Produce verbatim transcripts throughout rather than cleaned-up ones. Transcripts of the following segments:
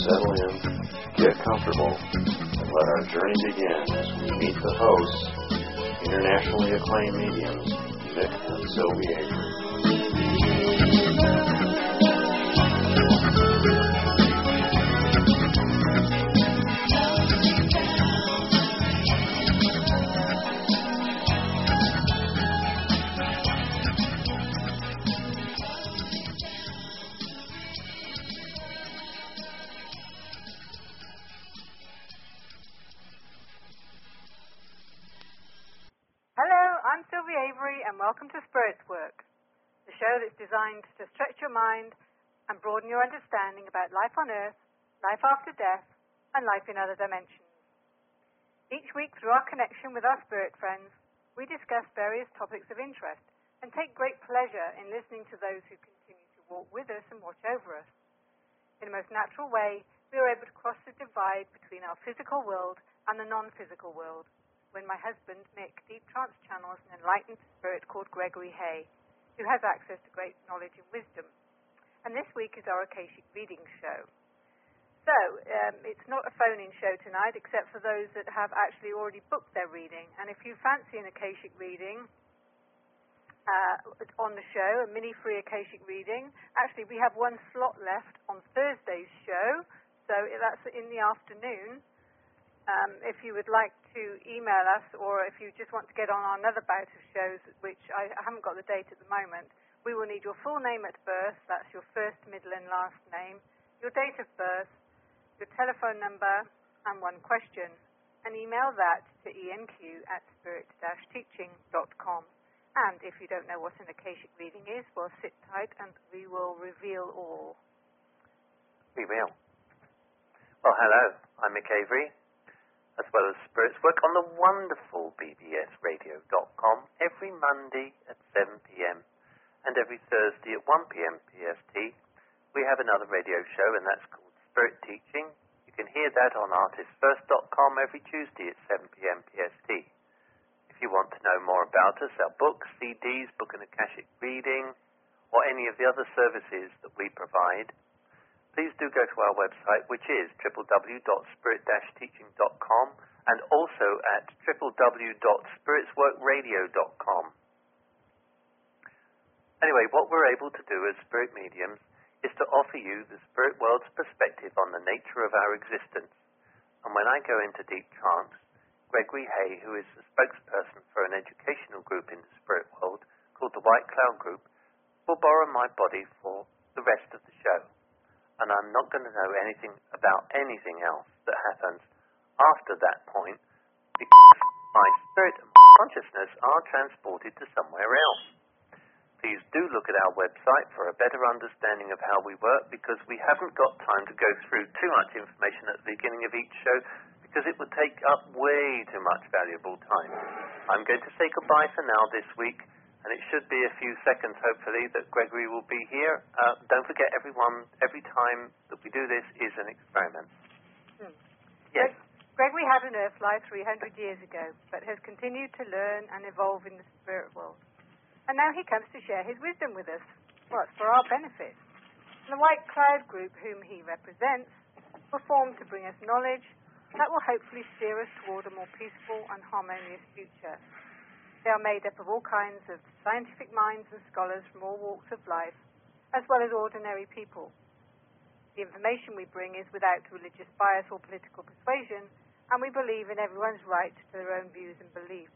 settle in, get comfortable, and let our journey begin as we meet the hosts, internationally acclaimed mediums, Mick and Sylvie Avery. Welcome to Spirits Work, the show that's designed to stretch your mind and broaden your understanding about life on Earth, life after death, and life in other dimensions. Each week, through our connection with our spirit friends, we discuss various topics of interest and take great pleasure in listening to those who continue to walk with us and watch over us. In the most natural way, we are able to cross the divide between our physical world and the non-physical world, when my husband, Mick, deep trance channels an enlightened spirit called Gregory Hay, who has access to great knowledge and wisdom. And this week is our Akashic Reading show. So, um, it's not a phone-in show tonight, except for those that have actually already booked their reading. And if you fancy an Akashic reading uh, on the show, a mini-free Akashic reading, actually we have one slot left on Thursday's show, so that's in the afternoon. Um, if you would like to email us, or if you just want to get on another bout of shows, which I haven't got the date at the moment, we will need your full name at birth, that's your first, middle and last name, your date of birth, your telephone number, and one question, and email that to enq at spirit dash teaching dot com. And if you don't know what an Akashic reading is, well, sit tight and we will reveal all. We will. Well, hello, I'm Mick Avery, as well as Spirits Work on the wonderful b b s radio dot com every Monday at seven p.m. and every Thursday at one p.m. P S T. We have another radio show, and that's called Spirit Teaching. You can hear that on artist first dot com every Tuesday at seven p.m. P S T. If you want to know more about us, our books, C Ds, Book and Akashic Reading, or any of the other services that we provide, please do go to our website, which is w w w dot spirit dash teaching dot com, and also at w w w dot spirits work radio dot com. Anyway, what we're able to do as spirit mediums is to offer you the spirit world's perspective on the nature of our existence. And when I go into deep trance, Gregory Hay, who is the spokesperson for an educational group in the spirit world called the White Cloud Group, will borrow my body for the rest of the show. And I'm not going to know anything about anything else that happens after that point, because my spirit and my consciousness are transported to somewhere else. Please do look at our website for a better understanding of how we work, because we haven't got time to go through too much information at the beginning of each show, because it would take up way too much valuable time. I'm going to say goodbye for now this week, and it should be a few seconds, hopefully, that Gregory will be here. Uh, don't forget, everyone, every time that we do this is an experiment. Hmm. Yes? Gregory had an Earth life three hundred years ago, but has continued to learn and evolve in the spirit world. And now he comes to share his wisdom with us. Well, it's for our benefit. And the White Cloud Group, whom he represents, were formed to bring us knowledge that will hopefully steer us toward a more peaceful and harmonious future. They are made up of all kinds of scientific minds and scholars from all walks of life, as well as ordinary people. The information we bring is without religious bias or political persuasion, and we believe in everyone's right to their own views and beliefs.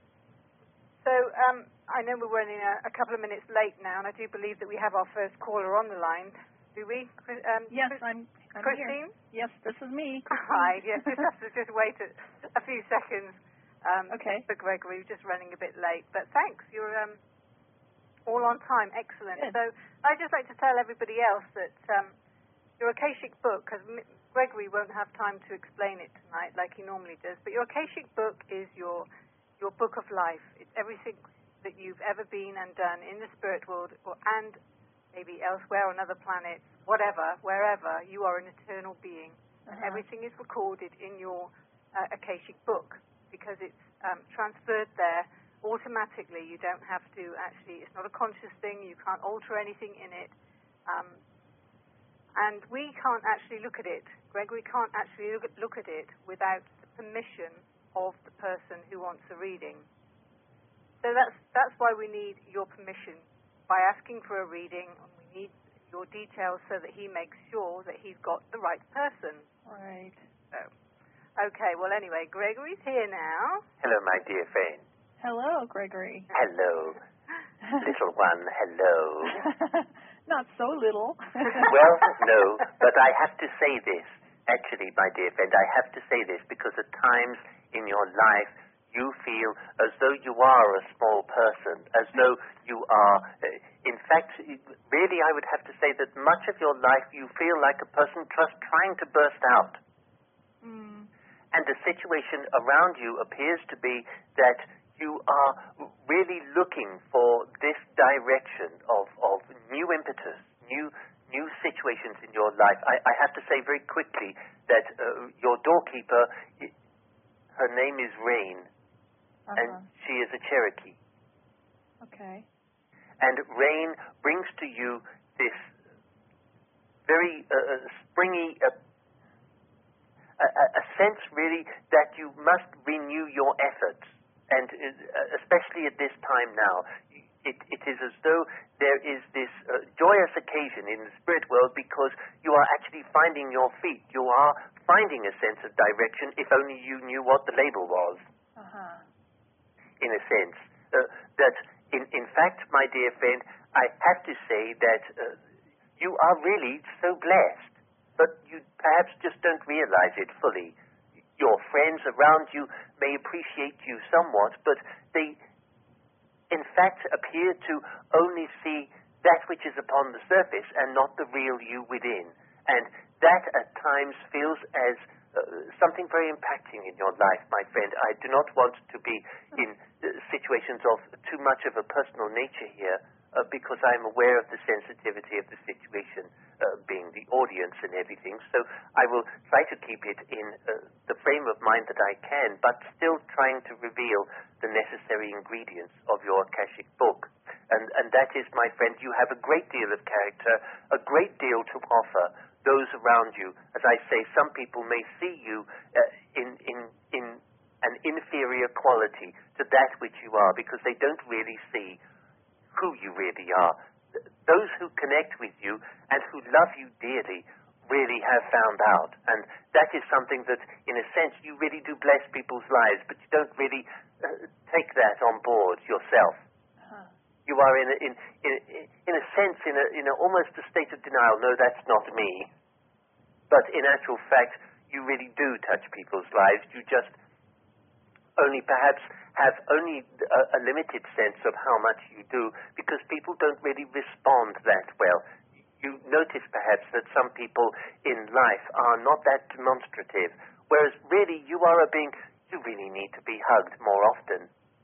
So, um, I know we're running a, a couple of minutes late now, and I do believe that we have our first caller on the line. Do we? Um, yes, Chris- I'm, I'm Christine? Here. Yes, this is me. Hi, yes, just have to just wait a, a few seconds. Um, okay. For Gregory, we're just running a bit late, but thanks. You're um, all on time. Excellent. Good. So I'd just like to tell everybody else that um, your Akashic book, because Gregory won't have time to explain it tonight like he normally does, but your Akashic book is your your book of life. It's everything that you've ever been and done in the spirit world, or and maybe elsewhere on other planets, whatever, wherever. You are an eternal being. Uh-huh. Everything is recorded in your uh, Akashic book, because it's um, transferred there automatically. You don't have to actually, it's not a conscious thing, you can't alter anything in it. Um, And we can't actually look at it, Gregory can't actually look at, look at it without the permission of the person who wants a reading. So that's that's why we need your permission. By asking for a reading, we need your details so that he makes sure that he's got the right person. Right. So, okay, well anyway, Gregory's here now. Hello, my dear friend. Hello, Gregory. Hello. Little one, hello. Not so little. Well, no, but I have to say this. Actually, my dear friend, I have to say this because at times in your life you feel as though you are a small person, as though you are, uh, in fact, really I would have to say that much of your life you feel like a person just trying to burst out. Mm. And the situation around you appears to be that you are really looking for this direction of, of new impetus, new new situations in your life. I, I have to say very quickly that uh, your doorkeeper, her name is Rain, uh-huh. and she is a Cherokee. Okay. And Rain brings to you this very uh, springy, uh, a, a sense really that you must renew your efforts. And uh, especially at this time now, it, it is as though there is this uh, joyous occasion in the spirit world because you are actually finding your feet. You are finding a sense of direction if only you knew what the label was. Uh-huh. In a sense. Uh, that, in, in fact, my dear friend, I have to say that uh, you are really so blessed, but you perhaps just don't realize it fully. Your friends around you may appreciate you somewhat, but they, in fact, appear to only see that which is upon the surface and not the real you within. And that at times feels as uh, something very impacting in your life, my friend. I do not want to be in uh, situations of too much of a personal nature here, uh, because I'm aware of the sensitivity of the situation, uh, being the audience and everything. So I will try to keep it in uh, the frame of mind that I can, but still trying to reveal the necessary ingredients of your Akashic book. And, and that is, my friend, you have a great deal of character, a great deal to offer those around you. As I say, some people may see you uh, in, in, in an inferior quality to that which you are, because they don't really see who you really are. Those who connect with you and who love you dearly really have found out. And that is something that, in a sense, you really do bless people's lives, but you don't really uh, take that on board yourself. Huh. You are, in a, in, in, in a sense, in, a, in a, almost a state of denial. No, that's not me. But in actual fact, you really do touch people's lives. You just only perhaps have only a, a limited sense of how much you do, because people don't really respond that well. You notice perhaps that some people in life are not that demonstrative, whereas really you are a being, you really need to be hugged more often.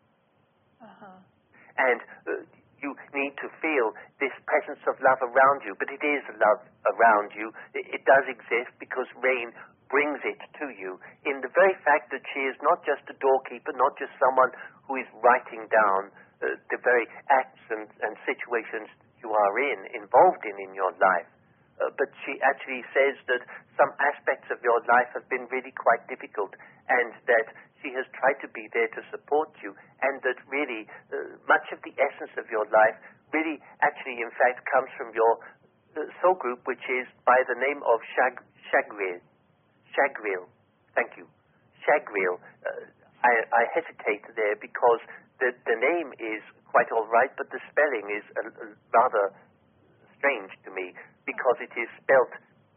Uh-huh. And uh, you need to feel this presence of love around you, but it is love around you. It, it does exist because Rain brings it to you in the very fact that she is not just a doorkeeper, not just someone who is writing down uh, the very acts and, and situations you are in, involved in in your life. Uh, but she actually says that some aspects of your life have been really quite difficult, and that she has tried to be there to support you, and that really uh, much of the essence of your life really actually in fact comes from your uh, soul group, which is by the name of Shag Chagril. Chagril. Thank you. Chagril. Uh, I, I hesitate there because the, the name is quite all right, but the spelling is a, a rather strange to me, because it is spelt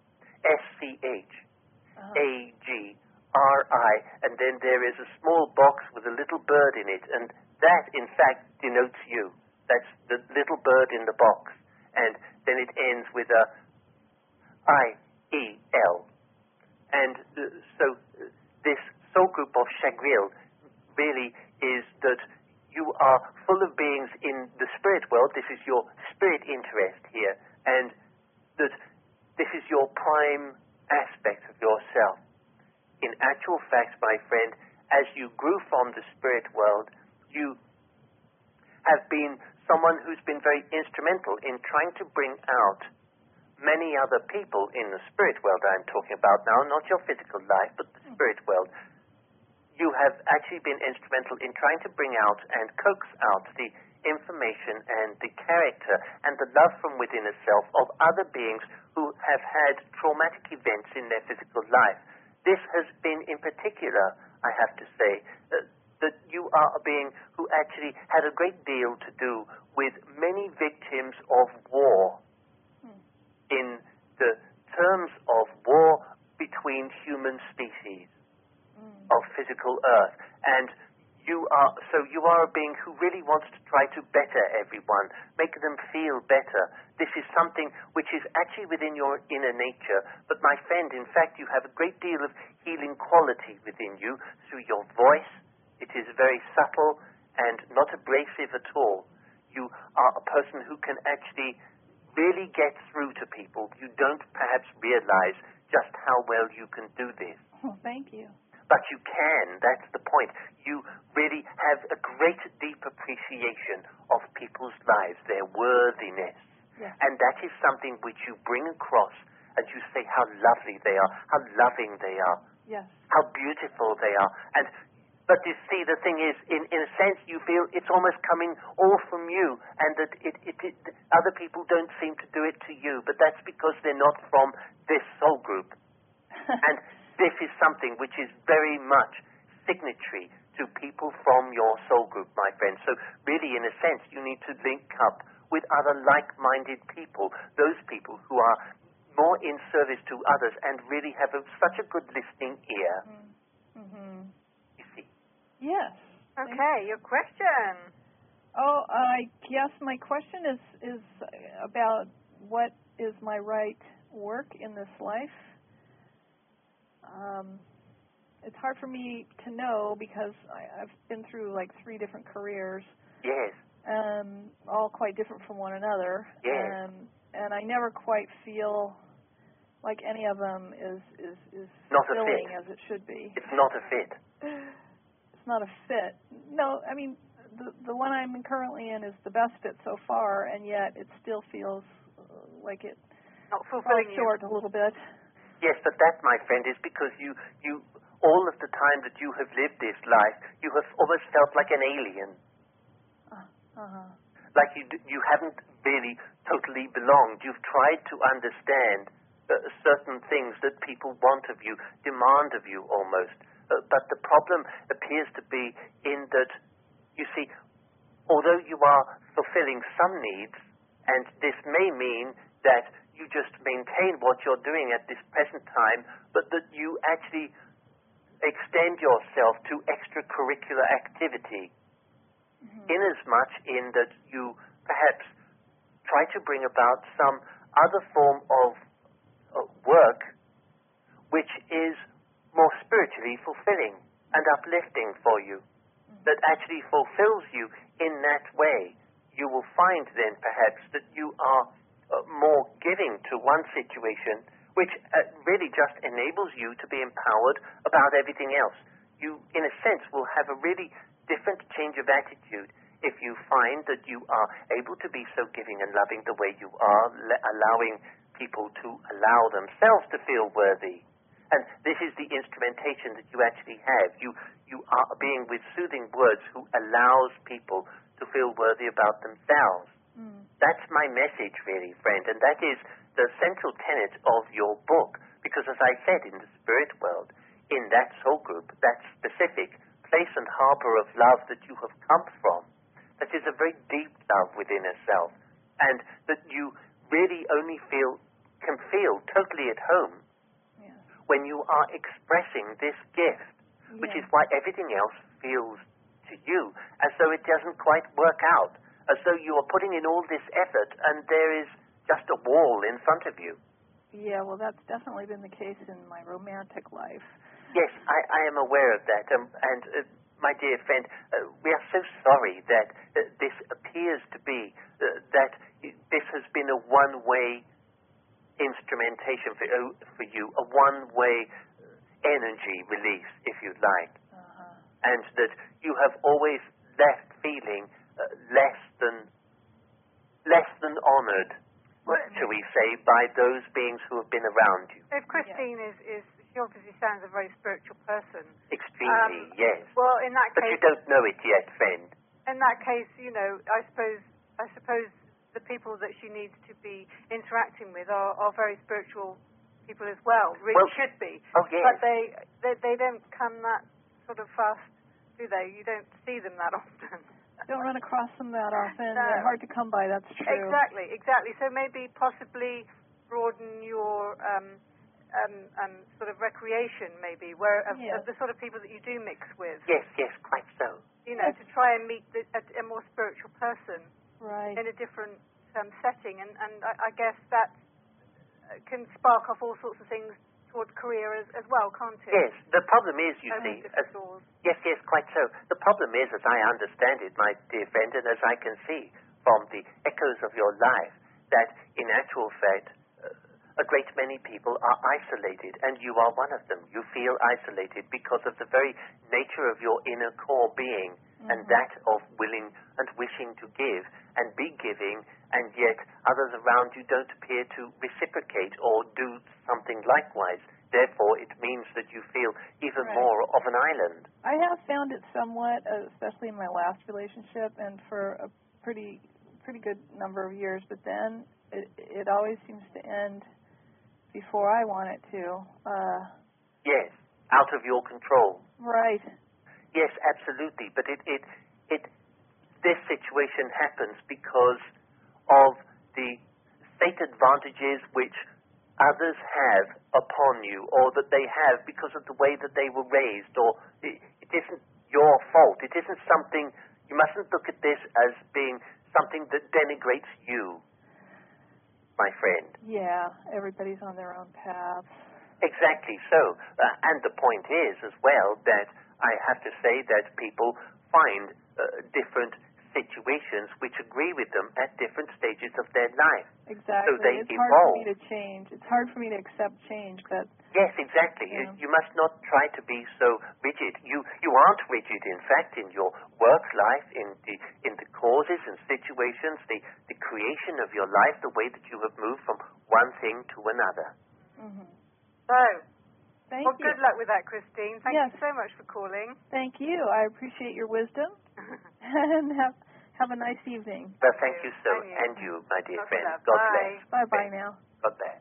S C H A G R I, and then there is a small box with a little bird in it, and that, in fact, denotes you. That's the little bird in the box. And then it ends with a I E L. And uh, so uh, this soul group of Chagril really is that you are full of beings in the spirit world. This is your spirit interest here, and that this is your prime aspect of yourself. In actual fact, my friend, as you grew from the spirit world, you have been someone who's been very instrumental in trying to bring out many other people in the spirit world I'm talking about now, not your physical life, but the spirit world, you have actually been instrumental in trying to bring out and coax out the information and the character and the love from within a self of other beings who have had traumatic events in their physical life. This has been in particular, I have to say, uh, that you are a being who actually had a great deal to do with many victims of war hmm. in the terms of war between human species hmm. of physical earth. And you are, so you are a being who really wants to try to better everyone, make them feel better. This is something which is actually within your inner nature. But my friend, in fact, you have a great deal of healing quality within you through your voice. It is very subtle and not abrasive at all. You are a person who can actually really get through to people. You don't perhaps realize just how well you can do this. Oh, thank you. But you can, that's the point. You really have a great, deep appreciation of people's lives, their worthiness. Yes. And that is something which you bring across, and you say how lovely they are, how loving they are, yes. how beautiful they are. And But you see, the thing is, in, in a sense, you feel it's almost coming all from you, and that it, it, it, other people don't seem to do it to you, but that's because they're not from this soul group. And this is something which is very much signatory to people from your soul group, my friend. So really, in a sense, you need to link up with other like-minded people, those people who are more in service to others and really have a, such a good listening ear. Mm-hmm. You see? Yes. Okay, your question. Oh, I guess my question is, is about what is my right work in this life. Um, it's hard for me to know because I, I've been through like three different careers. Yes. Um, all quite different from one another. Yes. Um, and I never quite feel like any of them is, is, is not a filling fit. as it should be. It's not a fit. It's not a fit. No, I mean, the, the one I'm currently in is the best fit so far, and yet it still feels uh, like it Not falls fulfilling you. short a little bit. Yes, but that, my friend, is because you, you, all of the time that you have lived this life, you have almost felt like an alien. Uh, uh-huh. Like you, you haven't really totally belonged. You've tried to understand uh, certain things that people want of you, demand of you almost. Uh, but the problem appears to be in that, you see, although you are fulfilling some needs, and this may mean that you just maintain what you're doing at this present time, but that you actually extend yourself to extracurricular activity, mm-hmm. inasmuch in that you perhaps try to bring about some other form of uh, work which is more spiritually fulfilling and uplifting for you, mm-hmm. that actually fulfills you in that way. You will find then perhaps that you are Uh, more giving to one situation, which uh, really just enables you to be empowered about everything else. You, in a sense, will have a really different change of attitude if you find that you are able to be so giving and loving the way you are, le- allowing people to allow themselves to feel worthy. And this is the instrumentation that you actually have. You, you are a being with soothing words who allows people to feel worthy about themselves. That's my message, really, friend, and that is the central tenet of your book, because as I said, in the spirit world, in that soul group, that specific place and harbor of love that you have come from, that is a very deep love within a self, and that you really only feel, can feel totally at home yeah. when you are expressing this gift, yeah. which is why everything else feels to you as though it doesn't quite work out, as though you are putting in all this effort and there is just a wall in front of you. Yeah, well, that's definitely been the case in my romantic life. Yes, I, I am aware of that. Um, and, uh, my dear friend, uh, we are so sorry that uh, this appears to be, uh, that this has been a one-way instrumentation for, uh, for you, a one-way energy release, if you like. Uh-huh. And that you have always left feeling Uh, less than less than honored Well, shall we say, by those beings who have been around you? If Christine yeah. is, is, she obviously sounds a very spiritual person. Extremely, um, yes. Well, in that but case... But you don't know it yet, friend. In that case, you know, I suppose, I suppose the people that she needs to be interacting with are, are very spiritual people as well. Really well, should be. Oh, yes. But they, they, they don't come that sort of fast, do they? You don't see them that often. Don't run across them that often. No. They're hard to come by, that's true. Exactly, exactly. So maybe possibly broaden your um, um, um, sort of recreation, maybe, where of, yes. of the sort of people that you do mix with. Yes, yes, quite so. You know, yes. to try and meet the, a, a more spiritual person right. in a different um, setting. And, and I, I guess that can spark off all sorts of things toward career as, as well, can't it? Yes. The problem is, you as see... As, yes, yes, quite so. The problem is, as I understand it, my dear friend, and as I can see from the echoes of your life, that in actual fact, uh, a great many people are isolated, and you are one of them. You feel isolated because of the very nature of your inner core being, mm-hmm. and that of willing and wishing to give and be giving, and yet others around you don't appear to reciprocate or do something likewise. Therefore, it means that you feel even right. more of an island. I have found it somewhat, uh, especially in my last relationship, and for a pretty pretty good number of years, but then it, it always seems to end before I want it to. Uh, yes, out of your control. Right. Yes, absolutely. But it, it, it, this situation happens because of the state advantages which others have upon you, or that they have because of the way that they were raised, or it, it isn't your fault. It isn't something, you mustn't look at this as being something that denigrates you, my friend. Yeah, everybody's on their own path. Exactly so. Uh, and the point is, as well, that I have to say that people find uh, different situations which agree with them at different stages of their life. Exactly. So they it's evolve. hard for me to change. It's hard for me to accept change, but... Yes, exactly. Yeah. You, you must not try to be so rigid. You you aren't rigid, in fact, in your work life, in the in the causes and situations, the, the creation of your life, the way that you have moved from one thing to another. Mm-hmm. So, Thank well, you. good luck with that, Christine. Thank yes. you so much for calling. Thank you. I appreciate your wisdom. And have have a nice evening. Well, thank you, so, and you, and you my dear God friend. bless. God Bye. bless. Bye-bye now. God bless.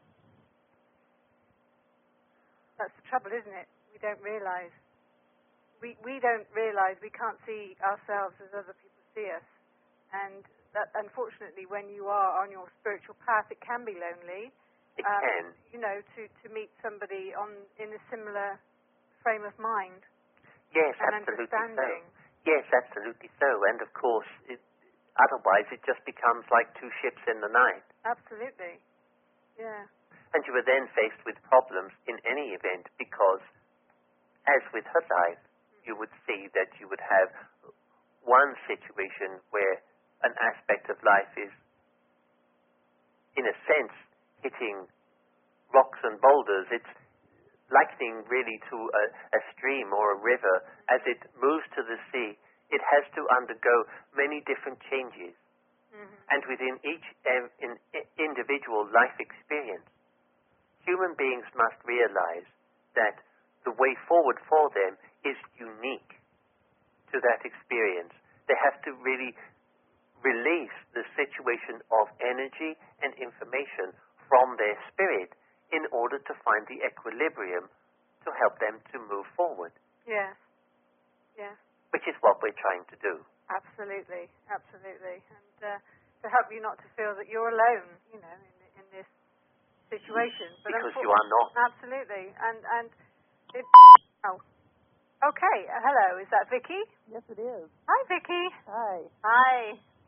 That's the trouble, isn't it? We don't realize. We we don't realize we can't see ourselves as other people see us. And that, unfortunately, when you are on your spiritual path, it can be lonely. It um, can. You know, to, to meet somebody on in a similar frame of mind. Yes, and absolutely understanding. so. Yes, absolutely so. And of course, it, otherwise it just becomes like two ships in the night. Absolutely. Yeah. And you are then faced with problems in any event because, as with her life, you would see that you would have one situation where an aspect of life is, in a sense, hitting rocks and boulders. It's likening really to a, a stream or a river. As it moves to the sea, it has to undergo many different changes. Mm-hmm. And within each um, in, individual life experience, human beings must realize that the way forward for them is unique to that experience. They have to really release the situation of energy and information from their spirit in order to find the equilibrium to help them to move forward. Yes. Yes. Which is what we're trying to do. Absolutely. Absolutely. And uh, to help you not to feel that you're alone, you know, in, in this situation. But because you are not. Absolutely. And, and it, oh. Okay. Uh, hello. Is that Vicky? Yes, it is. Hi, Vicky. Hi. Hi.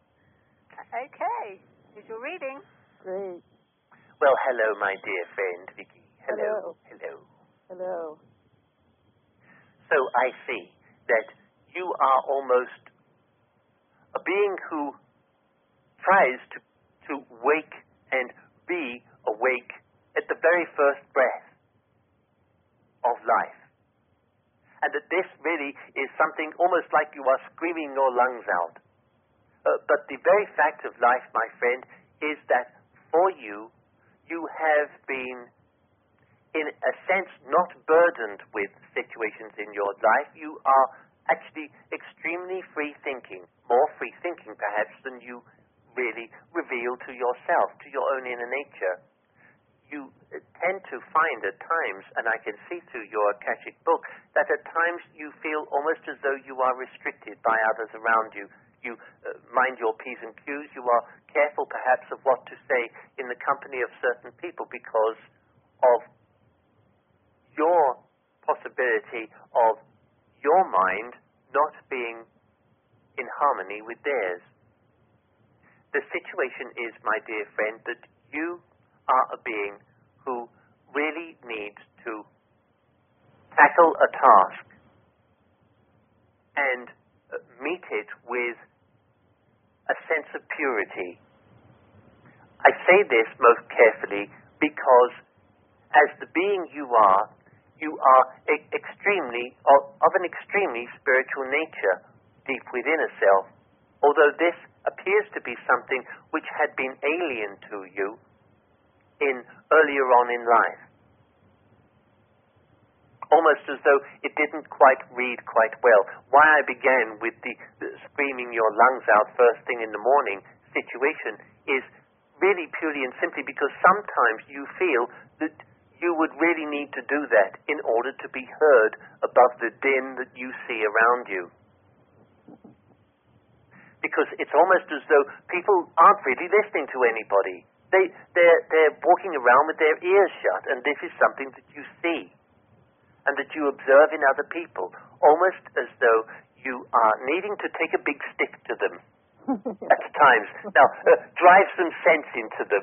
Okay. Here's your reading. Great. Well, hello, my dear friend, Vicky. Hello. Hello. Hello. Hello. So I see that you are almost a being who tries to, to wake and be awake at the very first breath of life. And that this really is something almost like you are screaming your lungs out. Uh, but the very fact of life, my friend, is that for you, you have been, in a sense, not burdened with situations in your life. You are actually extremely free-thinking, more free-thinking perhaps than you really reveal to yourself, to your own inner nature. You tend to find at times, and I can see through your Akashic book, that at times you feel almost as though you are restricted by others around you. You uh, mind your P's and Q's. You are careful perhaps of what to say in the company of certain people because of your possibility of your mind not being in harmony with theirs. The situation is, my dear friend, that you are a being who really needs to tackle a task and uh, meet it with a sense of purity. I say this most carefully because as the being you are, you are e- extremely, of, of an extremely spiritual nature deep within a self, although this appears to be something which had been alien to you in earlier on in life. Almost as though it didn't quite read quite well. Why I began with the, the screaming your lungs out first thing in the morning situation is really purely and simply because sometimes you feel that you would really need to do that in order to be heard above the din that you see around you. Because it's almost as though people aren't really listening to anybody. They, they're, they're walking around with their ears shut, and this is something that you see and that you observe in other people, almost as though you are needing to take a big stick to them at times. Now, uh, drive some sense into them.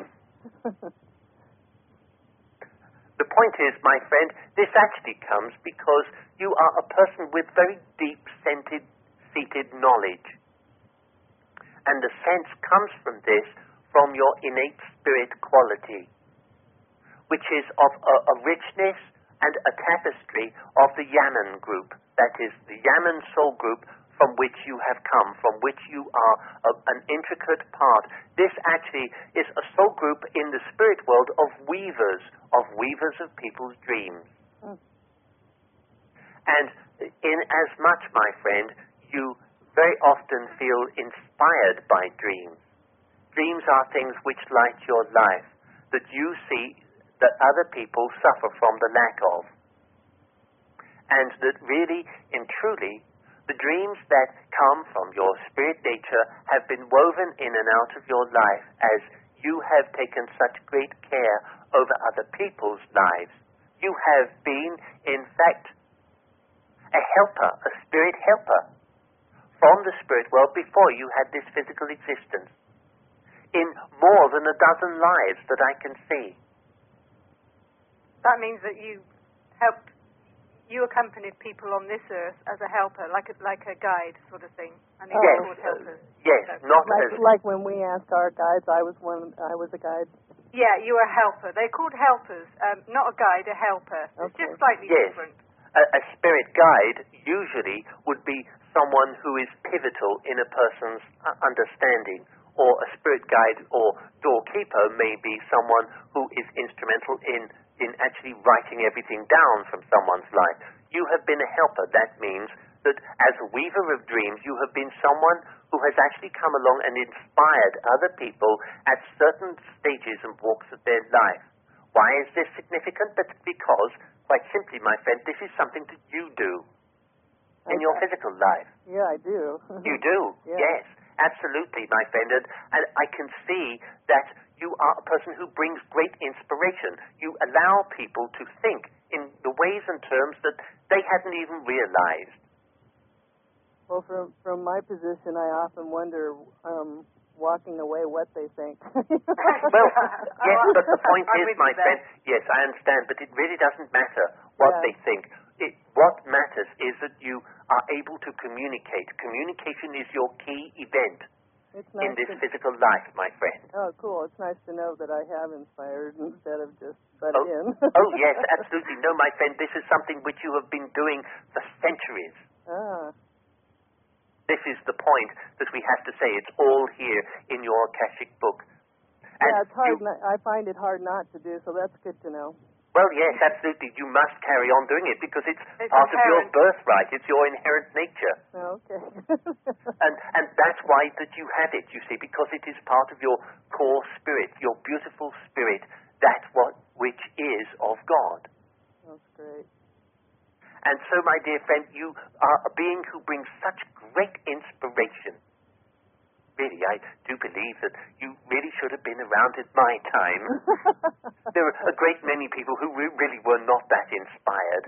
The point is, my friend, this actually comes because you are a person with very deep-seated seated knowledge. And the sense comes from this, from your innate spirit quality, which is of a, a richness and a tapestry of the Yaman group, that is, the Yaman soul group from which you have come, from which you are a, an intricate part. This actually is a soul group in the spirit world of weavers, of weavers of people's dreams. Mm. And in as much, my friend, you very often feel inspired by dreams. Dreams are things which light your life, that you see that other people suffer from the lack of. And that really and truly, the dreams that come from your spirit nature have been woven in and out of your life as you have taken such great care over other people's lives. You have been, in fact, a helper, a spirit helper from the spirit world before you had this physical existence, in more than a dozen lives that I can see. That means that you helped, you accompanied people on this earth as a helper, like a, like a guide sort of thing. I mean, yes, called helpers. Yes, so, not like, as... like when we asked our guides, I was one. I was a guide. Yeah, you were a helper. They're called helpers, um, not a guide, a helper. It's Okay. just slightly yes. different. A, a spirit guide usually would be someone who is pivotal in a person's uh, understanding, or a spirit guide or doorkeeper may be someone who is instrumental in, in actually writing everything down from someone's life. You have been a helper. That means that as a weaver of dreams, you have been someone who has actually come along and inspired other people at certain stages and walks of their life. Why is this significant? That's because, quite simply, my friend, this is something that you do in your physical life. Yeah, I do. You do, Yeah. yes, absolutely, my friend. And, and I can see that you are a person who brings great inspiration. You allow people to think in the ways and terms that they hadn't even realized. Well, from from my position, I often wonder, um, walking away, what they think. Well, yes, but the point I'm is, with my you there. friend, yes, I understand, but it really doesn't matter what Yeah. they think. It, what matters is that you are able to communicate. Communication is your key event It's in nice this to, physical life, my friend. oh, cool. It's nice to know that I have inspired instead of just butt Oh, in. oh, yes, absolutely. No, my friend, this is something which you have been doing for centuries. Ah, This is the point that we have to say. It's all here in your Akashic book. And yeah, it's hard. You, Not, I find it hard not to do, so that's good to know. well, yes, absolutely. You must carry on doing it because it's, It's part of your inherent. birthright. It's your inherent nature. Okay. And and that's why that you have it, you see, because it is part of your core spirit, your beautiful spirit, that what which is of God. That's great. And so, my dear friend, you are a being who brings such great inspiration. Really, I do believe that you really should have been around at my time. There are a great many people who re- really were not that inspired.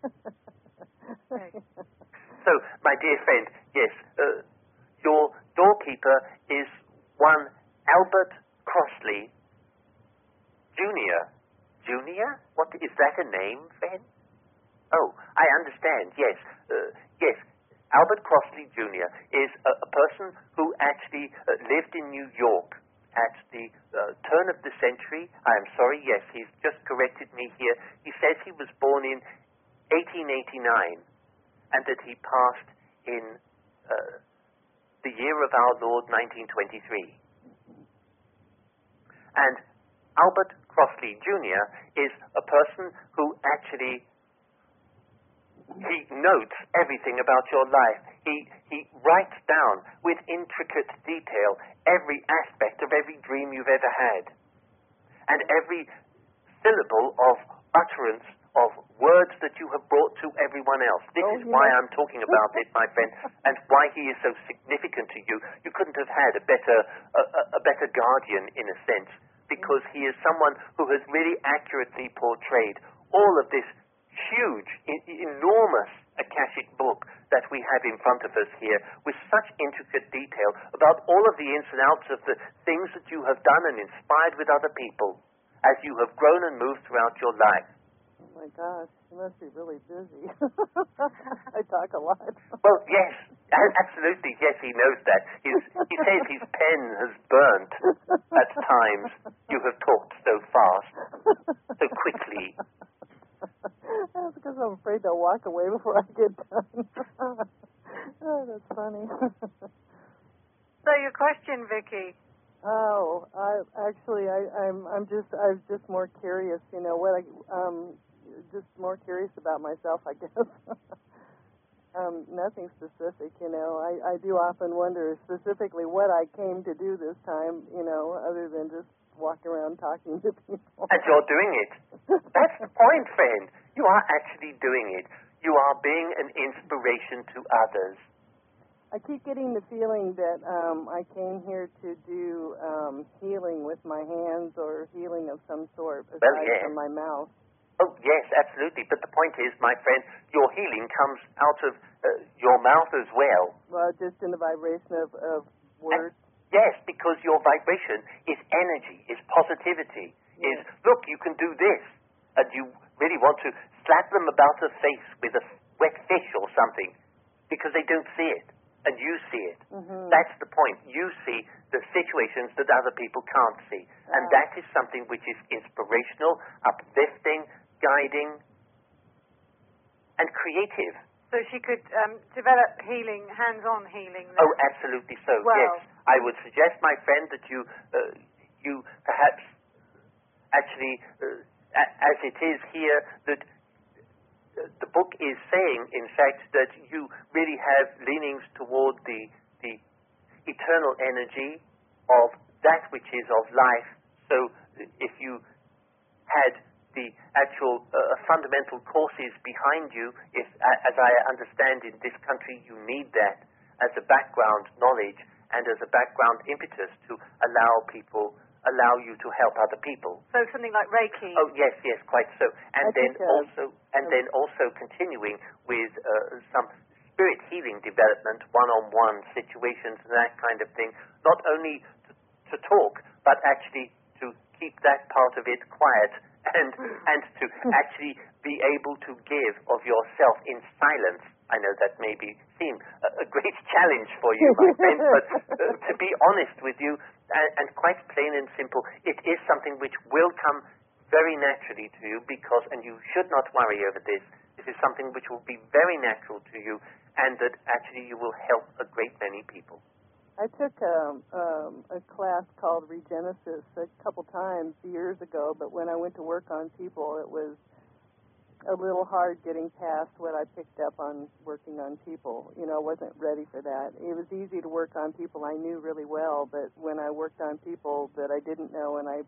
So, my dear friend, yes, uh, your doorkeeper is one Albert Crossley Junior Junior? What is that a name, friend? Oh, I understand. Yes, uh, yes. Albert Crossley Junior is a, a person who actually uh, lived in New York at the uh, turn of the century. I am sorry. Yes, he's just corrected me here. He says he was born in eighteen eighty-nine, and that he passed in uh, the year of our Lord nineteen twenty-three. And Albert Crossley Junior is a person who actually, he notes everything about your life. He he writes down with intricate detail every aspect of every dream you've ever had. And every syllable of utterance of words that you have brought to everyone else. This Oh, is yeah. why I'm talking about it, my friend, and why he is so significant to you. You couldn't have had a better a, a- a better guardian, in a sense, because he is someone who has really accurately portrayed all of this huge, e- enormous Akashic book that we have in front of us here, with such intricate detail about all of the ins and outs of the things that you have done and inspired with other people as you have grown and moved throughout your life. Oh my gosh, you must be really busy. I talk a lot. Well, yes, a- absolutely, yes, he knows that. His, he says his pen has burnt at times. You have talked so fast, so quickly. That's because I'm afraid they'll walk away before I get done. Oh, that's funny. So your question, Vicky. Oh, I actually, I, I'm, I'm just, I'm just more curious. You know what? I, um, just more curious about myself, I guess. um, nothing specific. You know, I, I do often wonder specifically what I came to do this time. You know, other than just walk around talking to people. And you're doing it. That's the point, friend. You are actually doing it. You are being an inspiration to others. I keep getting the feeling that um, I came here to do um, healing with my hands or healing of some sort aside Well, yes. from my mouth. Oh, yes, absolutely. But the point is, my friend, your healing comes out of uh, your mouth as well. Well, just in the vibration of, of words. Yes, because your vibration is energy, is positivity, Yes. is, look, you can do this. And you really want to slap them about the face with a wet fish or something because they don't see it. And you see it. Mm-hmm. That's the point. You see the situations that other people can't see. And Ah. that is something which is inspirational, uplifting, guiding, and creative. So she could um, develop healing, hands-on healing. then. Oh, absolutely so, Well. yes. I would suggest, my friend, that you, uh, you perhaps actually, uh, a- as it is here, that uh, the book is saying, in fact, that you really have leanings toward the, the eternal energy of that which is of life. So if you had the actual uh, fundamental courses behind you, if, a- as I understand in this country, you need that as a background knowledge and as a background impetus to allow people, allow you to help other people. So something like Reiki. Oh yes, yes, quite so. And I then think, uh, also, and um, then also continuing with uh, some spirit healing development, one-on-one situations and that kind of thing. Not only to, to talk, but actually to keep that part of it quiet and and to actually be able to give of yourself in silence. I know that may be seem a, a great challenge for you, my friend, but uh, to be honest with you, and, and quite plain and simple, it is something which will come very naturally to you because, and you should not worry over this, this is something which will be very natural to you and that actually you will help a great many people. I took um, um, a class called Regenesis a couple times years ago, but when I went to work on people, it was a little hard getting past what I picked up on working on people. You know, I wasn't ready for that. It was easy to work on people I knew really well, but when I worked on people that I didn't know and I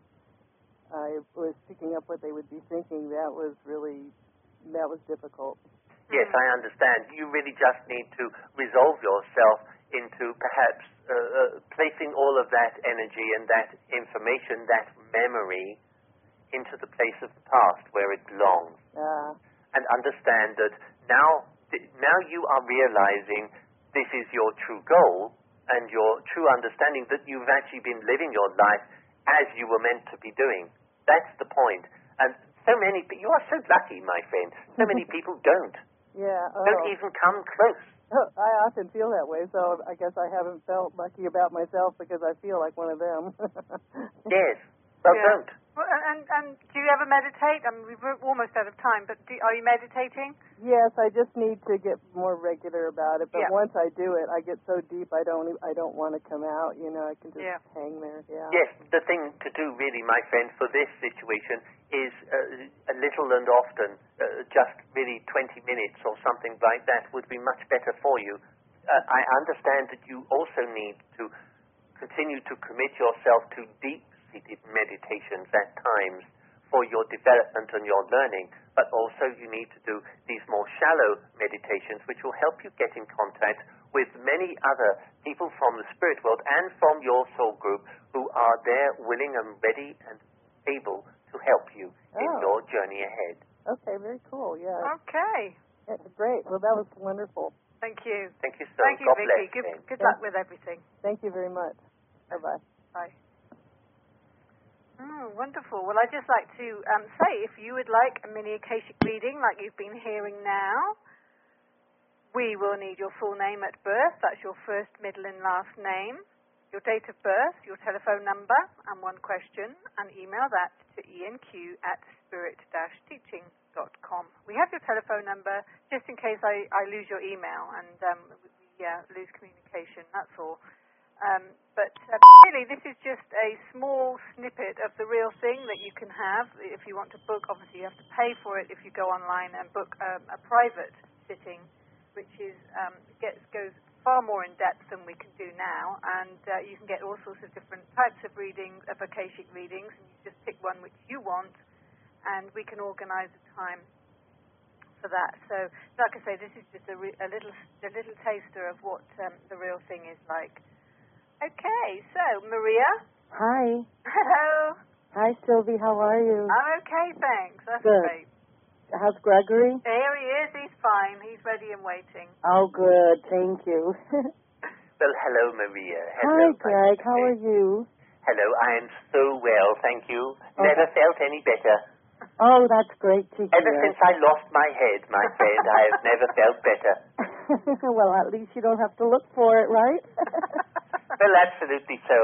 I was picking up what they would be thinking, that was really, that was difficult. Yes, I understand. You really just need to resolve yourself into perhaps uh, uh, placing all of that energy and that information, that memory, into the place of the past where it belongs. Uh, and understand that now, now you are realizing this is your true goal and your true understanding that you've actually been living your life as you were meant to be doing. That's the point. And so many people, you are so lucky, my friend, so many people don't. Yeah. Oh. Don't even come close. I often feel that way, so I guess I haven't felt lucky about myself because I feel like one of them. Yes. Well, yeah. don't. Well, and, and do you ever meditate? I mean, we're almost out of time, but do, are you meditating? Yes, I just need to get more regular about it. But Yeah. once I do it, I get so deep I don't I don't want to come out. You know, I can just Yeah. hang there. Yeah. Yes, the thing to do really, my friend, for this situation is uh, a little and often, uh, just really twenty minutes or something like that would be much better for you. Uh, I understand that you also need to continue to commit yourself to deep-seated meditations at times for your development and your learning, but also you need to do these more shallow meditations which will help you get in contact with many other people from the spirit world and from your soul group who are there willing and ready and able to help you Oh. in your journey ahead. Okay, very cool. Yeah. Okay. Yeah, great. Well, that was wonderful. Thank you. Thank you so Thank you, God Vicky. bless. Good, then. good luck with everything. Thank you very much. Bye-bye. Bye. Oh, wonderful. Well, I'd just like to um, say, if you would like a mini Akashic reading like you've been hearing now, we will need your full name at birth. That's your first, middle, and last name, your date of birth, your telephone number, and one question, and email that to enq at spirit dash teaching dot com. We have your telephone number just in case I, I lose your email and um, we uh, lose communication, that's all. Um, but uh, really, this is just a small snippet of the real thing that you can have. If you want to book, obviously you have to pay for it if you go online and book um, a private sitting, which is um, gets, goes far more in depth than we can do now. And uh, you can get all sorts of different types of readings, of Akashic readings, and you just pick one which you want, and we can organize a time for that. So, like I say, this is just a, re- a little a little taster of what um, the real thing is like. Okay, so, Maria? Hi. Hello. Hi, Sylvie. How are you? I'm okay, thanks. That's Good. great. How's Gregory? Here he is. He's fine. He's ready and waiting. Oh, good. Thank you. Well, hello, Maria. Hi, Hello, Greg. my How are you? Hello, I am so well, thank you. Okay. Never felt any better. Oh, that's great to hear. Ever since I lost my head, my friend, I have never felt better. Well, at least you don't have to look for it, right? Well, absolutely so.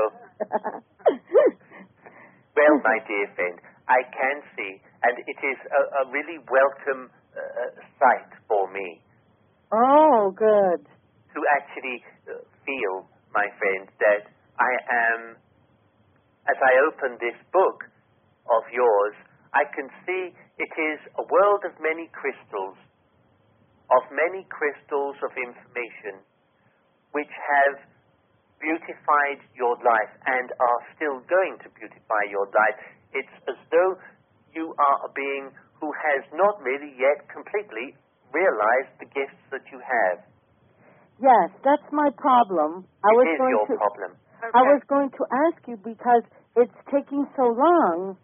Well, my dear friend, I can see, and it is a, a really welcome uh, sight for me. Oh, good. To actually uh, feel, my friend, that I am, as I open this book of yours, I can see it is a world of many crystals, of many crystals of information, which have beautified your life and are still going to beautify your life. It's as though you are a being who has not really yet completely realized the gifts that you have. Yes, that's my problem. I It was is going your to, problem. Okay. I was going to ask you because it's taking so long.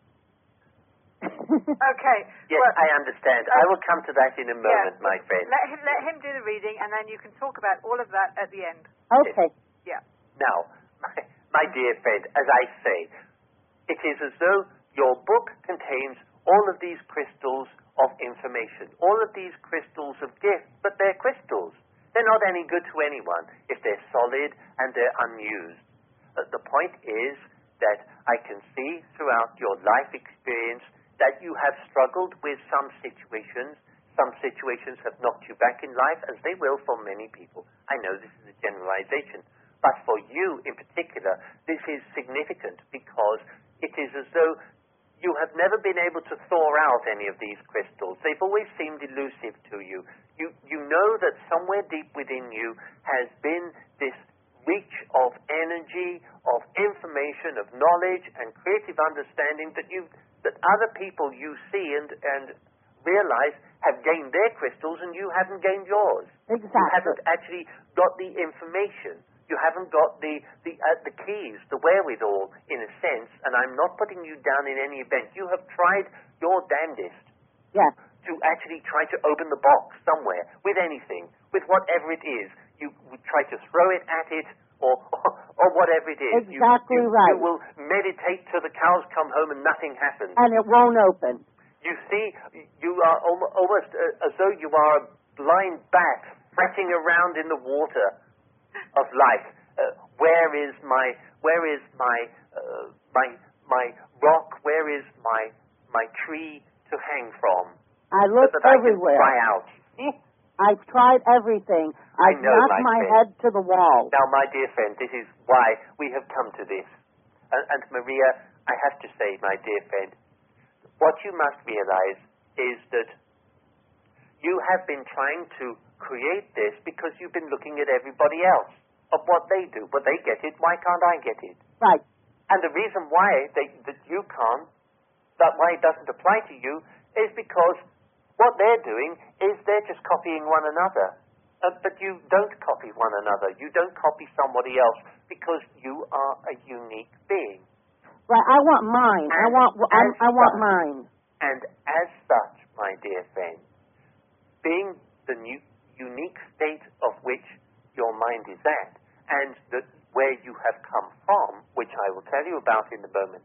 Okay. Yes, well, I understand. I will come to that in a moment, yeah. my friend. Let him, let him do the reading, and then you can talk about all of that at the end. Okay. Yeah. Now, my, my dear friend, as I say, it is as though your book contains all of these crystals of information, all of these crystals of gift, but they're crystals. They're not any good to anyone if they're solid and they're unused. Uh, the point is that I can see throughout your life experience that you have struggled with some situations. Some situations have knocked you back in life, as they will for many people. I know this is a generalization. But for you in particular, this is significant because it is as though you have never been able to thaw out any of these crystals. They've always seemed elusive to you. You, you know that somewhere deep within you has been this reach of energy, of information, of knowledge and creative understanding that you that other people you see and, and realize have gained their crystals and you haven't gained yours. Exactly. You haven't actually got the information. You haven't got the the, uh, the keys, the wherewithal, in a sense, and I'm not putting you down in any event. You have tried your damnedest Yes. to actually try to open the box somewhere with anything, with whatever it is. You would try to throw it at it or or, or whatever it is. Exactly you, you, right. You will meditate till the cows come home and nothing happens. And it won't open. You see, you are almost, almost uh, as though you are a blind bat fretting around in the water of life. Uh, where is my, where is my, uh, my, my rock? Where is my, my tree to hang from? I look so that everywhere. I can cry out. I've tried everything. I've know, knocked my my friend. head to the wall. Now, my dear friend, this is why we have come to this. And, and Maria, I have to say, my dear friend, what you must realize is that you have been trying to create this because you've been looking at everybody else, of what they do. But they get it, why can't I get it? Right. And the reason why they, that you can't, that why it doesn't apply to you, is because what they're doing is they're just copying one another. Uh, but you don't copy one another. You don't copy somebody else because you are a unique being. Right. I want mine. And I want. I, I want such, mine. And as such, my dear friend, being the new, unique state of which your mind is at, and that where you have come from, which I will tell you about in a moment,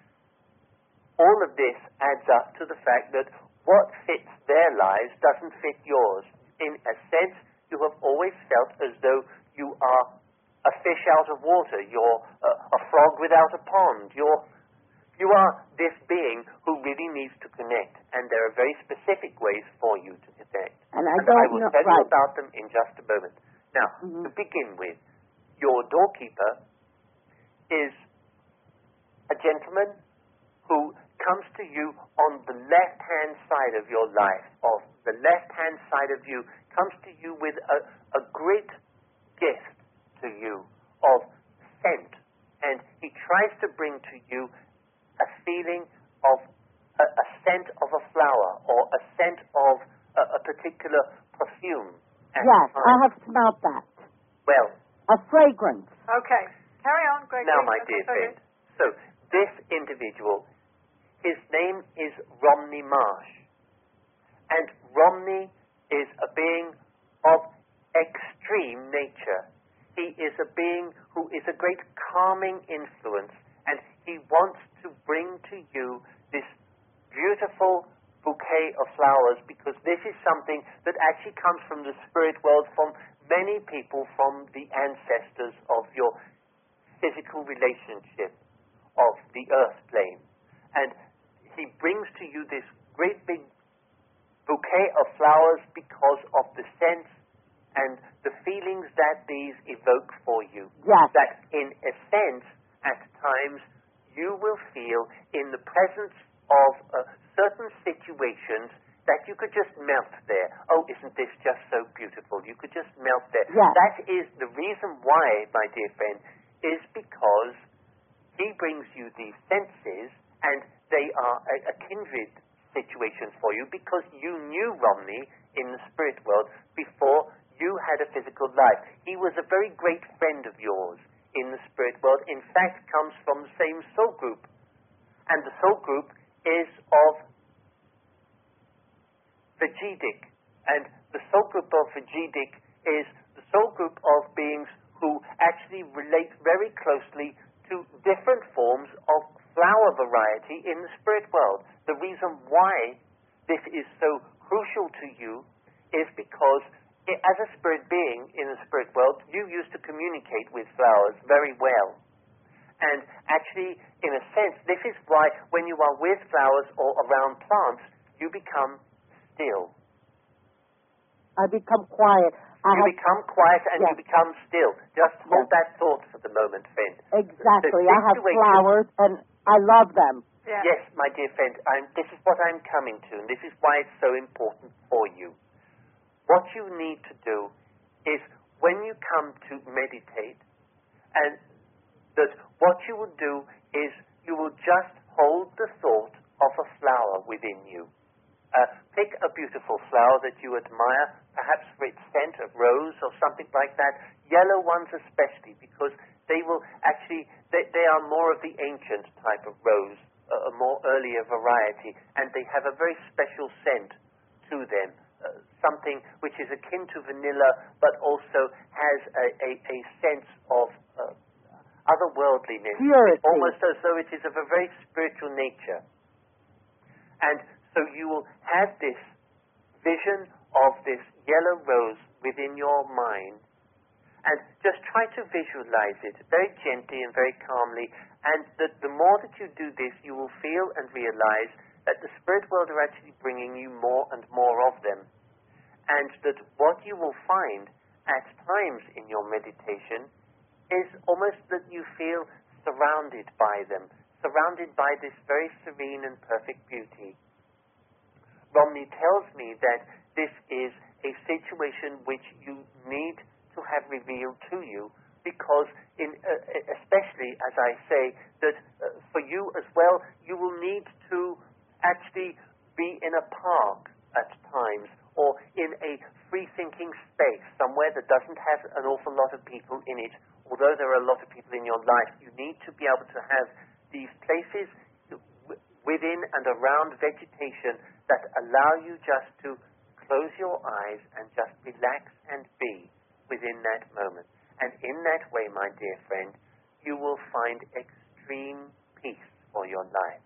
all of this adds up to the fact that what fits their lives doesn't fit yours. In a sense, you have always felt as though you are a fish out of water. You're a, a frog without a pond. You're, you are this being who really needs to connect, and there are very specific ways for you to connect. And I and don't I will know. tell Right. you about them in just a moment. Now, Mhm. to begin with, your doorkeeper is a gentleman who comes to you on the left-hand side of your life, of the left-hand side of you, comes to you with a, a great gift to you of scent. And he tries to bring to you a feeling of a, a scent of a flower or a scent of a, a particular perfume. at Yes, times. I have smelt that. Well, A fragrance. Okay. Carry on, Gregory. now, my Okay, dear sorry. friend, so this individual, his name is Romney Marsh. And Romney is a being of extreme nature. He is a being who is a great calming influence, and he wants to bring to you this beautiful bouquet of flowers, because this is something that actually comes from the spirit world, from many people, from the ancestors of your physical relationship of the earth plane. And he brings to you this great big bouquet of flowers because of the sense and the feelings that these evoke for you. Yes. That in a sense, at times, you will feel in the presence of uh, certain situations that you could just melt there. Oh, isn't this just so beautiful? You could just melt there. Yes. That is the reason why, my dear friend, is because he brings you these senses, and they are a, a kindred situation for you, because you knew Romney in the spirit world before you had a physical life. He was a very great friend of yours in the spirit world. In fact, comes from the same soul group. And the soul group is of Vajjidik. And the soul group of Vajjidik is the soul group of beings who actually relate very closely to different forms of flower variety in the spirit world. The reason why this is so crucial to you is because i- as a spirit being in the spirit world, you used to communicate with flowers very well. And actually, in a sense, this is why when you are with flowers or around plants, you become still. I become quiet. I you have, become quiet and yes. you become still. Just hold Yes. that thought for the moment, friend. Exactly. The I have situation- flowers, and I love them. Yeah. Yes, my dear friend, I'm, this is what I'm coming to, and this is why it's so important for you. What you need to do is, when you come to meditate, and that what you will do is you will just hold the thought of a flower within you. Uh, pick a beautiful flower that you admire, perhaps for its scent of rose or something like that. Yellow ones especially, because they will actually, they, they are more of the ancient type of rose, uh, a more earlier variety, and they have a very special scent to them, uh, something which is akin to vanilla, but also has a, a, a sense of uh, otherworldliness, Purity. almost as though it is of a very spiritual nature. And so you will have this vision of this yellow rose within your mind, and just try to visualize it very gently and very calmly, and that the more that you do this, you will feel and realize that the spirit world are actually bringing you more and more of them, and that what you will find at times in your meditation is almost that you feel surrounded by them, surrounded by this very serene and perfect beauty. Romney tells me that this is a situation which you need to have revealed to you, because in, uh, especially, as I say, that uh, for you as well, you will need to actually be in a park at times, or in a free-thinking space, somewhere that doesn't have an awful lot of people in it. Although there are a lot of people in your life, you need to be able to have these places w- within and around vegetation that allow you just to close your eyes and just relax and be within that moment. And in that way, my dear friend, you will find extreme peace for your life.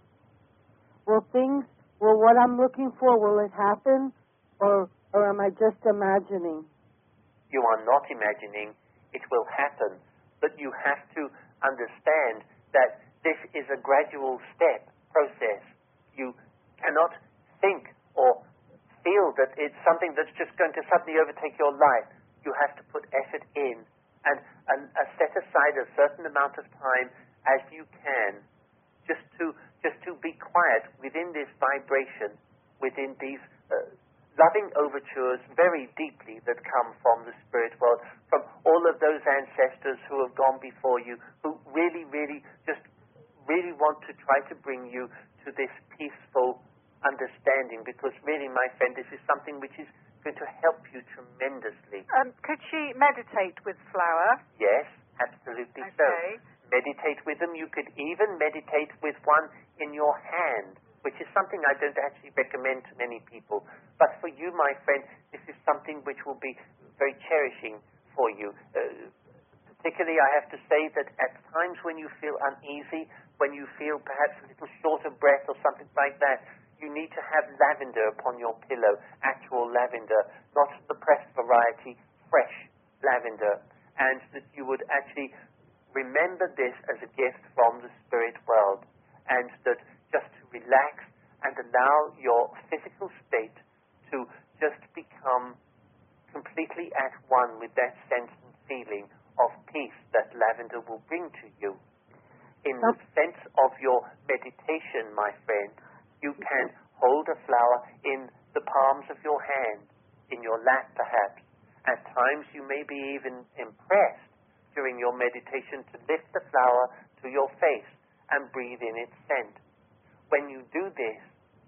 Will things, will what I'm looking for, will it happen, or or am I just imagining? You are not imagining. It will happen. But you have to understand that this is a gradual step process. You cannot think or feel that it's something that's just going to suddenly overtake your life. You have to put effort in and, and uh, set aside a certain amount of time as you can, just to just to be quiet within this vibration, within these uh, loving overtures very deeply that come from the spirit world, from all of those ancestors who have gone before you, who really, really just really want to try to bring you to this peaceful understanding, because really, my friend, this is something which is going to help you tremendously. Um, could she meditate with flower? Yes, absolutely so. Okay. Meditate with them. You could even meditate with one in your hand, which is something I don't actually recommend to many people. But for you, my friend, this is something which will be very cherishing for you. Uh, particularly, I have to say that at times when you feel uneasy, when you feel perhaps a little short of breath or something like that, you need to have lavender upon your pillow, actual lavender, not the pressed variety, fresh lavender, and that you would actually remember this as a gift from the spirit world, and that just to relax and allow your physical state to just become completely at one with that sense and feeling of peace that lavender will bring to you. In the sense of your meditation, my friend, you can hold a flower in the palms of your hand, in your lap perhaps. At times you may be even impressed during your meditation to lift the flower to your face and breathe in its scent. When you do this,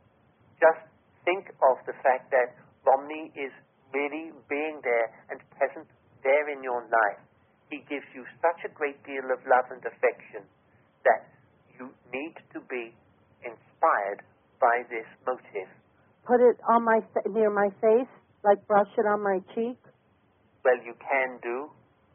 just think of the fact that Romney is really being there and present there in your life. He gives you such a great deal of love and affection that you need to be inspired by this motive. Put it on my near my face, like brush it on my cheek? Well, you can do.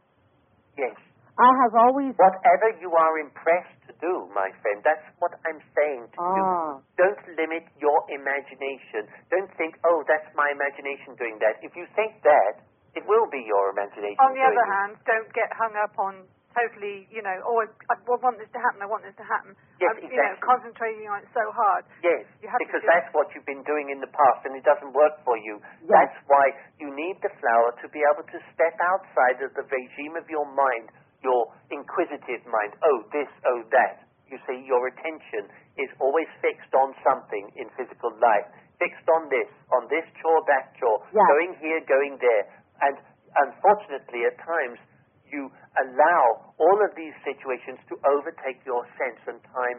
Yes. I have always... Whatever you are impressed to do, my friend, that's what I'm saying to ah. you. Don't limit your imagination. Don't think, oh, that's my imagination doing that. If you think that, it will be your imagination On the doing other it. hand, don't get hung up on totally, you know, oh, I, I want this to happen, I want this to happen. Yes, I'm, exactly. You know, concentrating on it so hard. Yes, you have because to do that's what you've been doing in the past and it doesn't work for you. Yes. That's why you need the flower to be able to step outside of the regime of your mind, your inquisitive mind. Oh, this, oh, that. You see, your attention is always fixed on something in physical life. Fixed on this, on this chore, that chore, yes. going here, going there. And unfortunately, at times, you allow all of these situations to overtake your sense, and time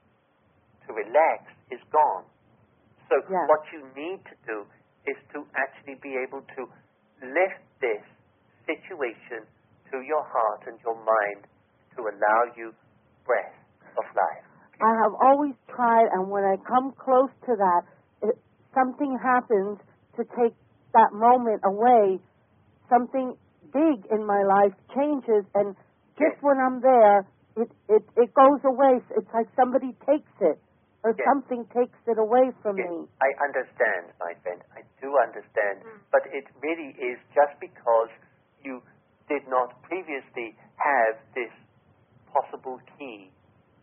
to relax is gone. So Yeah. what you need to do is to actually be able to lift this situation to your heart and your mind to allow you breath of life. I have always tried, and when I come close to that, it, something happens to take that moment away. Something big in my life changes, and just Yes. when I'm there, it, it, it goes away. It's like somebody takes it, or Yes. something takes it away from Yes, me. I understand, my friend. I do understand. Mm. But it really is just because you did not previously have this possible key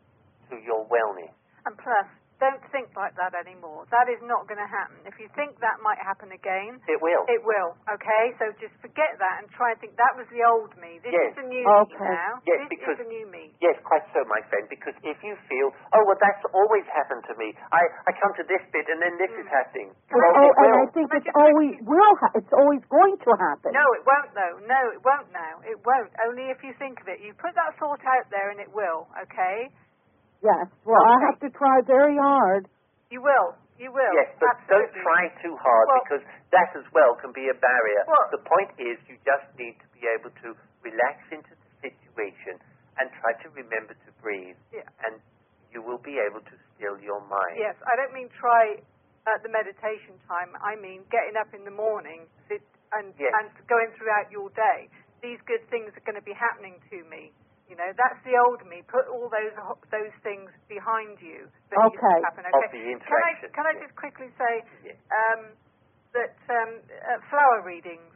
to your wellness. And plus, don't think like that anymore. That is not going to happen. If you think that might happen again, It will. it will, okay? So just forget that and try and think that was the old me. This Yes. is the new Okay. me now. Yes, this because- is the new me. Yes, quite so, my friend, because if you feel, oh, well, that's always happened to me. I, I come to this bit and then this Mm. is happening. Can well, I- Oh, it and will. I think Can I it's just- always will. Ha- it's always going to happen. No, it won't, though. No, it won't now. It won't. Only if you think of it. You put that thought out there and it will, okay? Yes. Well, Okay. I have to try very hard. You will. You will. Yes, but Absolutely. don't try too hard Well- because that as well can be a barrier. Well- the point is you just need to be able to relax into the situation and try to remember to breathe, Yeah. and you will be able to still your mind. Yes, I don't mean try at the meditation time. I mean getting up in the morning sit, and Yes. and going throughout your day. These good things are going to be happening to me. You know, that's the old me. Put all those ho- those things behind you that used to Okay. happen. Of Okay. the Can I interaction, can I yes. just quickly say Yes. um, that um, uh, flower readings?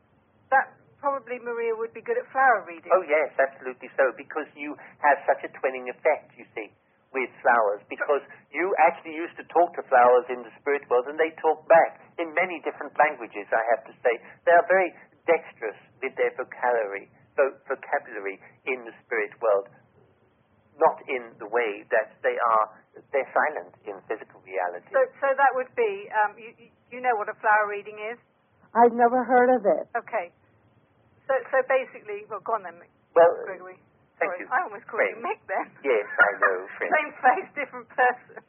That probably Maria would be good at flower readings. Oh, yes, absolutely so, because you have such a twinning effect, you see, with flowers, because you actually used to talk to flowers in the spirit world, and they talk back in many different languages, I have to say. They are very dexterous with their vocabulary, vo- vocabulary in the spirit world, not in the way that they are, they're silent in physical reality. So so that would be um, you you- you know what a flower reading is? I've never heard of it. Okay. So so basically, well, go on then, Mick- well, Gregory. thank Sorry, you. I almost called you Friend. Mick then. Yes, I know, friend. Same face, different person.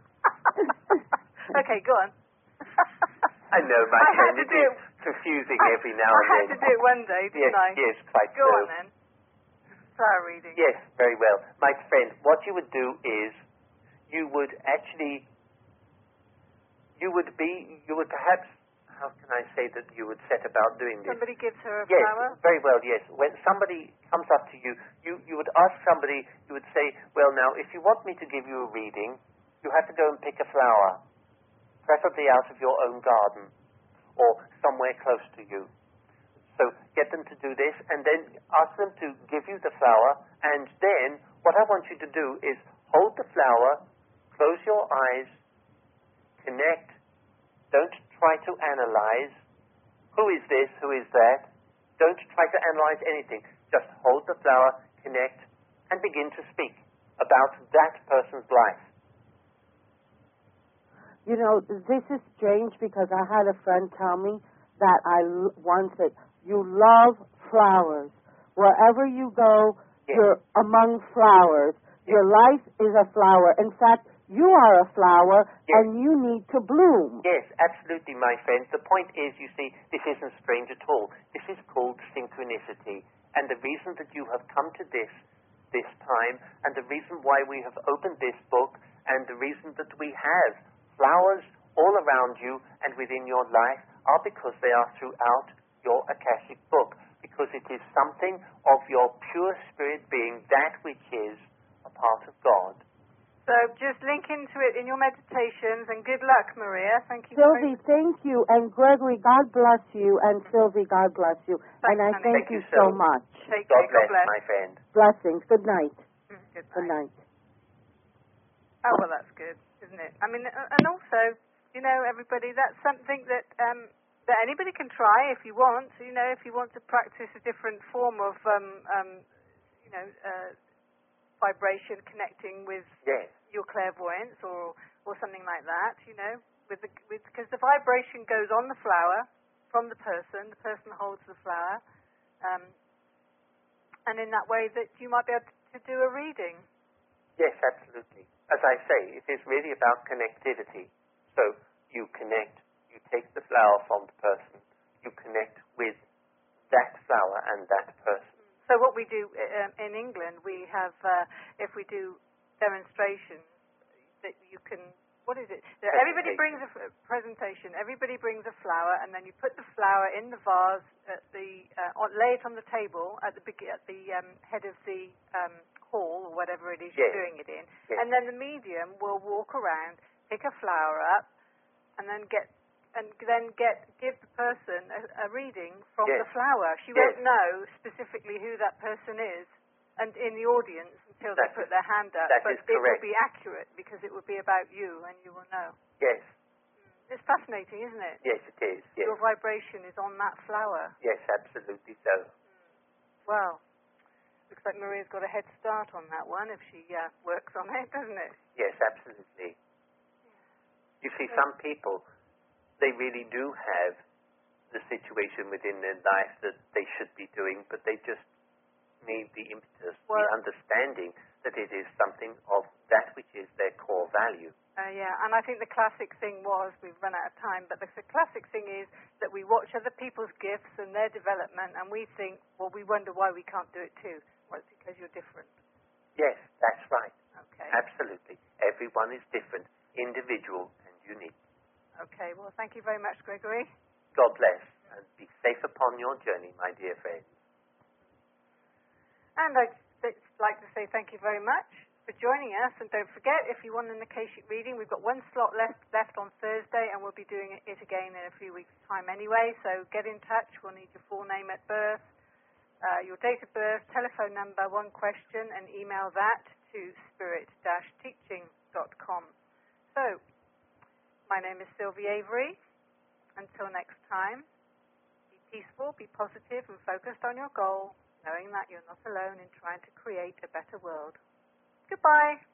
Okay, go on. I know, my I friend, had to it do is it. confusing I- every now I and had then. to do it one day, didn't Yes, I? yes, quite Go so. on then. Flower reading. Yes, very well. My friend, what you would do is you would actually, you would be, you would perhaps, how can I say that you would set about doing this? Somebody gives her a Yes, flower. very well, yes. When somebody comes up to you, you, you would ask somebody, you would say, well, now, if you want me to give you a reading, you have to go and pick a flower, preferably out of your own garden or somewhere close to you. So get them to do this, and then ask them to give you the flower, and then what I want you to do is hold the flower, close your eyes, connect, don't try to analyze. Who is this? Who is that? Don't try to analyze anything. Just hold the flower, connect, and begin to speak about that person's life. You know, this is strange because I had a friend tell me that I l- once said, you love flowers. Wherever you go, Yes. you're among flowers. Yes. Your life is a flower. In fact, you are a flower, Yes. and you need to bloom. Yes, absolutely, my friend. The point is, you see, this isn't strange at all. This is called synchronicity. And the reason that you have come to this, this time, and the reason why we have opened this book, and the reason that we have flowers all around you and within your life are because they are throughout your Akashic book. Because it is something of your pure spirit being, that which is a part of God. So So just link into it in your meditations, and good luck, Maria. Thank you. Sylvie, thank you. And Gregory, God bless you. And Sylvie, God bless you. Thanks, and I honey. thank, Thank you you, so Syl. much. Take God care. bless, God bless. my friend. Blessings. Good night. Mm, Good Good night. night. Oh, well, that's good, isn't it? I mean, uh, and also, you know, everybody, that's something that um, that anybody can try if you want. You know, if you want to practice a different form of, um, um, you know, uh, vibration connecting with Yes. your clairvoyance or or something like that. You know, with the with because the vibration goes on the flower from the person. The person holds the flower, um, and in that way, that you might be able to do a reading. Yes, absolutely. As I say, it is really about connectivity. So you connect, you take the flower from the person, you connect with that flower and that person. So what we do um, in England, we have, uh, if we do demonstrations, that you can, what is it? Everybody brings a f- presentation. Everybody brings a flower, and then you put the flower in the vase at the, uh, on, lay it on the table at the beg- at the um, head of the um, hall or whatever it is Yes. you're doing it in, Yes. and then the medium will walk around, pick a flower up, and then get and then get give the person a, a reading from Yes. the flower. She Yes. won't know specifically who that person is, and in the audience until That they put is- their hand up. that but is it will correct. be accurate because it will be about you, and you will know. Yes, It's fascinating, isn't it? yes, it is. Yes, Your vibration is on that flower. yes, absolutely so. Wow. Looks like Maria's got a head start on that one if she uh, works on it, doesn't it? Yes, absolutely. You see, some people, they really do have the situation within their life that they should be doing, but they just need the impetus, Well- the understanding that it is something of that which is their core value. Uh, yeah, and I think the classic thing was, we've run out of time, but the, the classic thing is that we watch other people's gifts and their development, and we think, well, we wonder why we can't do it too. Well, it's because you're different. Yes, that's right. Okay. Absolutely. Everyone is different, individual, and unique. Okay, well, thank you very much, Gregory. God bless, and be safe upon your journey, my dear friend. And I'd just like to say thank you very much for joining us. And don't forget, if you want an Akashic reading, we've got one slot left left on Thursday, and we'll be doing it again in a few weeks' time anyway. So get in touch. We'll need your full name at birth, uh, your date of birth, telephone number, one question, and email that to spirit dash teaching dot com. So, my name is Sylvie Avery. Until next time, be peaceful, be positive, and focused on your goal, knowing that you're not alone in trying to create a better world. Goodbye.